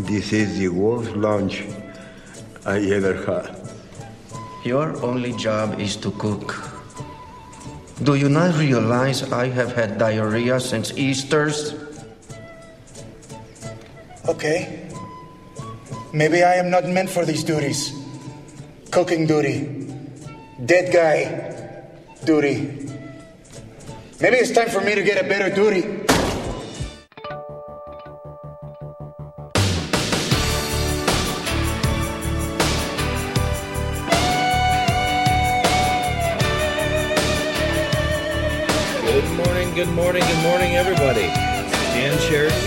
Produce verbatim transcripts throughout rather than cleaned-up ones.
This is the worst lunch I ever had. Your only job is to cook. Do you not realize I have had diarrhea since Easter's? Okay. Maybe I am not meant for these duties. Cooking duty. Dead guy duty. Maybe it's time for me to get a better duty. Good morning, good morning, good morning, everybody. Dan Sheridan,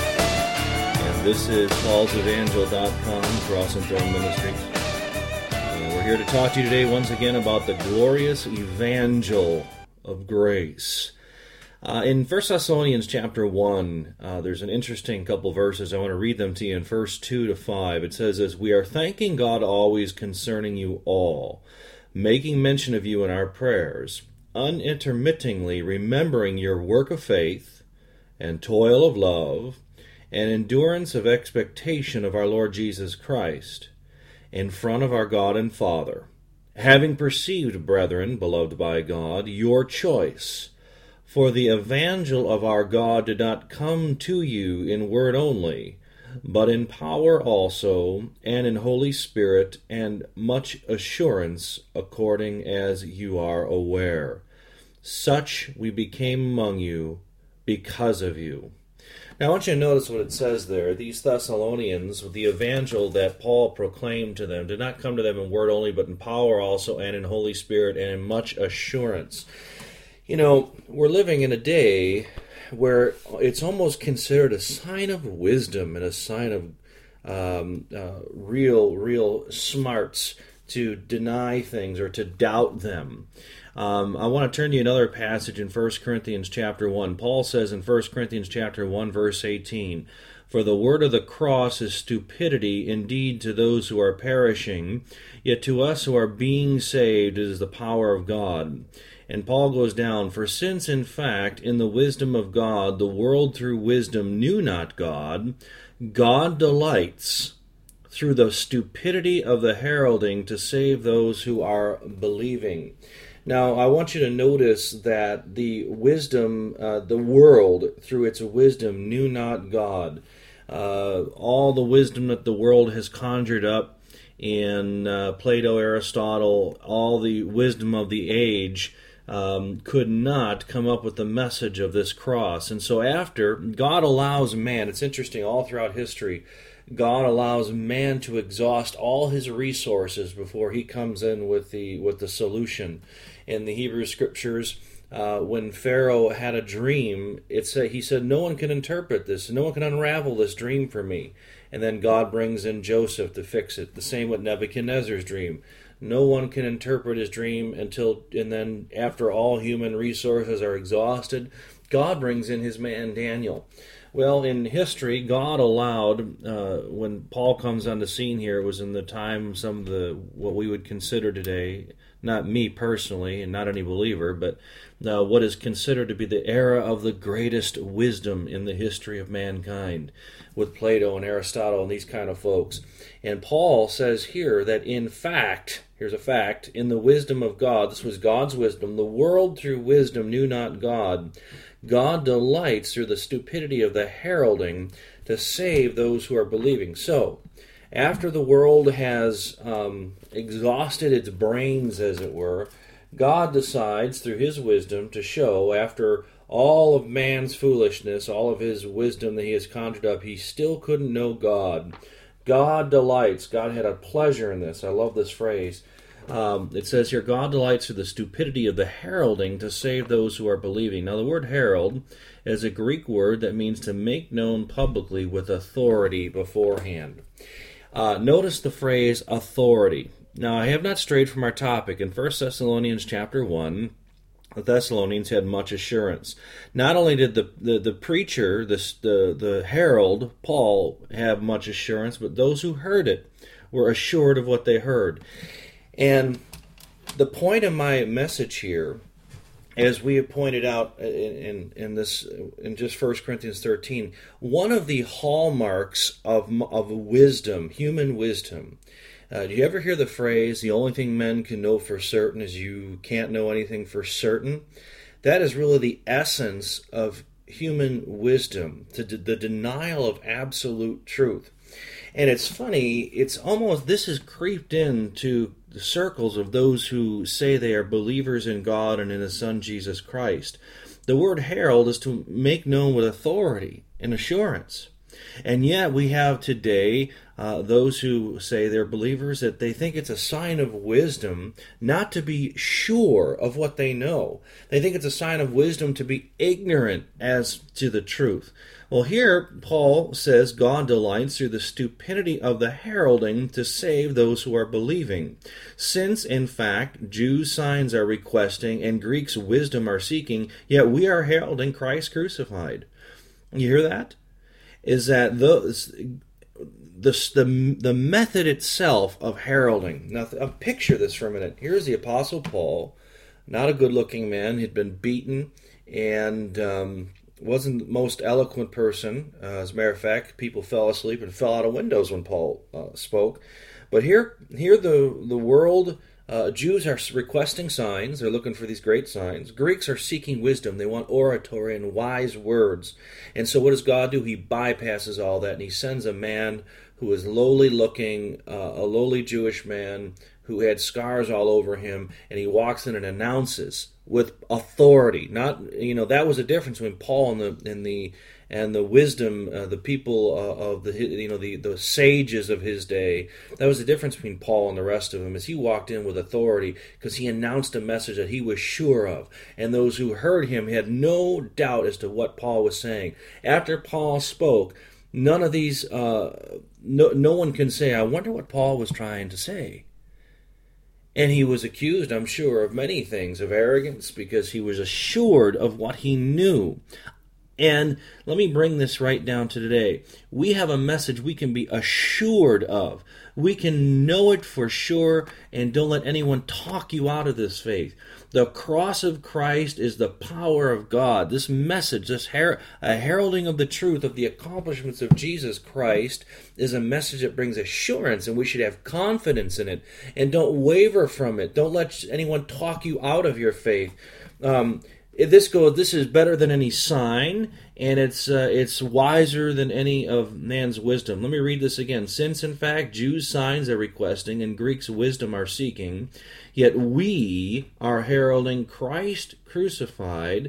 and this is pauls evangel dot com, Cross and Throne Ministries. And we're here to talk to you today once again about the glorious evangel of grace. Uh, in First Thessalonians chapter one, uh, there's an interesting couple verses. I want to read them to you in verse two to five. It says this: "We are thanking God always concerning you all, making mention of you in our prayers, unintermittingly remembering your work of faith and toil of love and endurance of expectation of our Lord Jesus Christ in front of our God and Father, having perceived, brethren, beloved by God, your choice. For the evangel of our God did not come to you in word only, but in power also, and in Holy Spirit, and much assurance, according as you are aware. Such we became among you because of you." Now I want you to notice what it says there. These Thessalonians, the evangel that Paul proclaimed to them, did not come to them in word only, but in power also, and in Holy Spirit, and in much assurance. You know, we're living in a day where it's almost considered a sign of wisdom and a sign of um, uh, real, real smarts to deny things or to doubt them. Um, I want to turn to you another passage in First Corinthians chapter one. Paul says in First Corinthians chapter one, verse eighteen, "For the word of the cross is stupidity indeed to those who are perishing, yet to us who are being saved it is the power of God." And Paul goes down, "For since in fact in the wisdom of God the world through wisdom knew not God, God delights through the stupidity of the heralding to save those who are believing." Now, I want you to notice that the wisdom, uh, the world, through its wisdom, knew not God. Uh, all the wisdom that the world has conjured up in uh, Plato, Aristotle, all the wisdom of the age, um, could not come up with the message of this cross. And so after, God allows man, it's interesting, all throughout history, God allows man to exhaust all his resources before he comes in with the with the solution. In the Hebrew Scriptures, uh, when Pharaoh had a dream, it said, he said, "No one can interpret this. No one can unravel this dream for me." And then God brings in Joseph to fix it. The same with Nebuchadnezzar's dream. No one can interpret his dream until, and then after all human resources are exhausted, God brings in his man Daniel. Well, in history, God allowed, uh, when Paul comes on the scene here, it was in the time some of the, what we would consider today, not me personally, and not any believer, but uh, what is considered to be the era of the greatest wisdom in the history of mankind, with Plato and Aristotle and these kind of folks. And Paul says here that in fact, here's a fact, in the wisdom of God, this was God's wisdom, the world through wisdom knew not God. God delights through the stupidity of the heralding to save those who are believing. So, after the world has um, exhausted its brains, as it were, God decides through his wisdom to show, after all of man's foolishness, all of his wisdom that he has conjured up, he still couldn't know God. God delights. God had a pleasure in this. I love this phrase. Um, it says here, God delights through the stupidity of the heralding to save those who are believing. Now, the word herald is a Greek word that means to make known publicly with authority beforehand. Uh, notice the phrase authority. Now, I have not strayed from our topic. In First Thessalonians chapter one, the Thessalonians had much assurance. Not only did the, the, the preacher, the, the, the herald, Paul, have much assurance, but those who heard it were assured of what they heard. And the point of my message here as we have pointed out in, in, in this, in just First Corinthians thirteen, one of the hallmarks of, of wisdom, human wisdom. Uh, do you ever hear the phrase, the only thing men can know for certain is you can't know anything for certain? That is really the essence of human wisdom, to d- the denial of absolute truth. And it's funny, it's almost, this has creeped into the circles of those who say they are believers in God and in His Son Jesus Christ. The word herald is to make known with authority and assurance. And yet we have today uh, those who say they're believers that they think it's a sign of wisdom not to be sure of what they know. They think it's a sign of wisdom to be ignorant as to the truth. Well, here Paul says God delights through the stupidity of the heralding to save those who are believing. Since, in fact, Jews' signs are requesting and Greeks' wisdom are seeking, yet we are heralding Christ crucified. You hear that? Is that those, the, the, the method itself of heralding. Now, picture this for a minute. Here's the Apostle Paul, not a good-looking man. He'd been beaten and um, wasn't the most eloquent person. Uh, as a matter of fact, people fell asleep and fell out of windows when Paul uh, spoke. But here, here the, the world... Uh, Jews are requesting signs. They're looking for these great signs. Greeks are seeking wisdom. They want oratory and wise words. And so what does God do? He bypasses all that, and He sends a man who is lowly looking, uh, a lowly Jewish man who had scars all over him, and he walks in and announces with authority. Not, you know, that was the difference between Paul and the and the and the wisdom, uh, the people uh, of the, you know, the, the sages of his day. That was the difference between Paul and the rest of them, is he walked in with authority because he announced a message that he was sure of. And those who heard him had no doubt as to what Paul was saying. After Paul spoke, none of these, uh, no, no one can say, I wonder what Paul was trying to say. And he was accused, I'm sure, of many things, of arrogance, because he was assured of what he knew. And let me bring this right down to today. We have a message we can be assured of. We can know it for sure, and don't let anyone talk you out of this faith. The cross of Christ is the power of God. This message, this her- a heralding of the truth of the accomplishments of Jesus Christ, is a message that brings assurance, and we should have confidence in it. And don't waver from it. Don't let anyone talk you out of your faith. Um, This goes. This is better than any sign, and it's uh, it's wiser than any of man's wisdom. Let me read this again. Since, in fact, Jews' signs are requesting and Greeks' wisdom are seeking, yet we are heralding Christ crucified.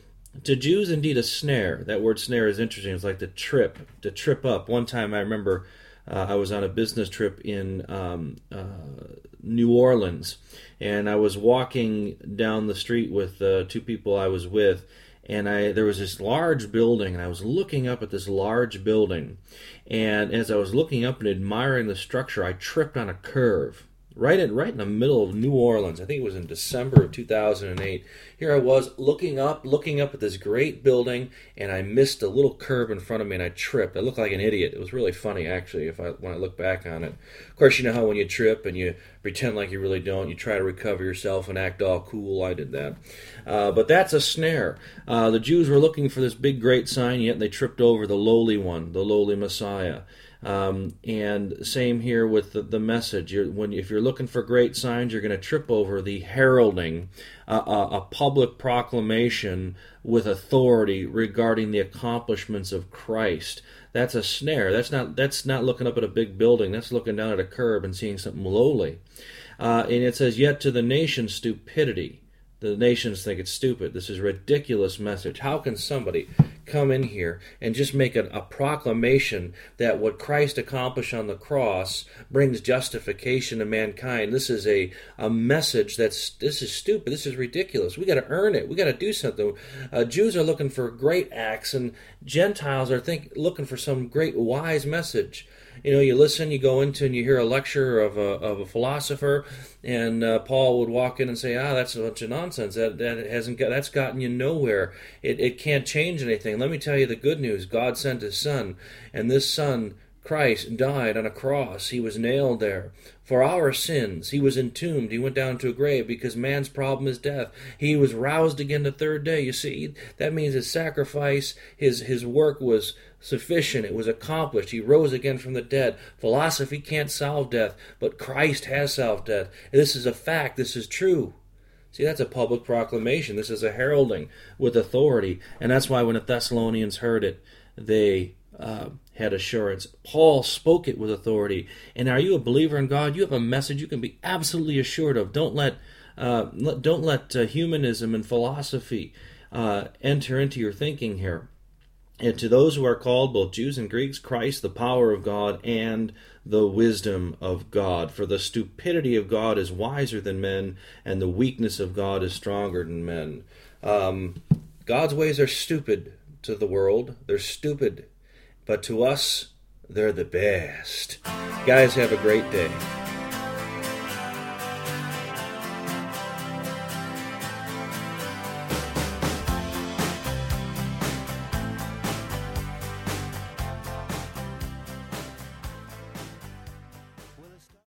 To Jews, indeed, a snare. That word snare is interesting. It's like the trip, to trip up. One time I remember uh, I was on a business trip in um, uh, New Orleans, and I was walking down the street with uh, two people I was with, and I there was this large building, and I was looking up at this large building, and as I was looking up and admiring the structure, I tripped on a curve. Right in, right in the middle of New Orleans. I think it was in December of two thousand eight. Here I was looking up, looking up at this great building, and I missed a little curve in front of me, and I tripped. I looked like an idiot. It was really funny, actually, if I when I look back on it. Of course, you know how when you trip and you pretend like you really don't, you try to recover yourself and act all cool. I did that. Uh, but that's a snare. Uh, the Jews were looking for this big, great sign, yet they tripped over the lowly one, the lowly Messiah. Um, and same here with the, the message. You're, when if you're looking for great signs, you're going to trip over the heralding, uh, a, a public proclamation with authority regarding the accomplishments of Christ. That's a snare. That's not that's not looking up at a big building. That's looking down at a curb and seeing something lowly. Uh, and it says, yet to the nation stupidity. The nations think it's stupid. This is a ridiculous message. How can somebody come in here and just make a, a proclamation that what Christ accomplished on the cross brings justification to mankind? This is a, a message that's, this is stupid. This is ridiculous. We got to earn it. We got to do something. Uh, Jews are looking for great acts, and Gentiles are think, looking for some great wise message. You know, you listen, you go into and you hear a lecture of a, of a philosopher, and uh, Paul would walk in and say, ah, that's a bunch of nonsense. That that hasn't got, that's gotten you nowhere. It it can't change anything. Let me tell you the good news. God sent His Son, and this Son Christ died on a cross. He was nailed there for our sins. He was entombed. He went down to a grave because man's problem is death. He was roused again the third day. You see, that means his sacrifice, his, his work was sufficient. It was accomplished. He rose again from the dead. Philosophy can't solve death, but Christ has solved death. And this is a fact. This is true. See, that's a public proclamation. This is a heralding with authority. And that's why when the Thessalonians heard it, they uh, had assurance. Paul spoke it with authority. And are you a believer in God? You have a message you can be absolutely assured of. Don't let uh, don't let uh, humanism and philosophy uh, enter into your thinking here. And to those who are called, both Jews and Greeks, Christ, the power of God and the wisdom of God. For the stupidity of God is wiser than men, and the weakness of God is stronger than men. Um, God's ways are stupid to the world. They're stupid. But to us, they're the best. Guys, have a great day.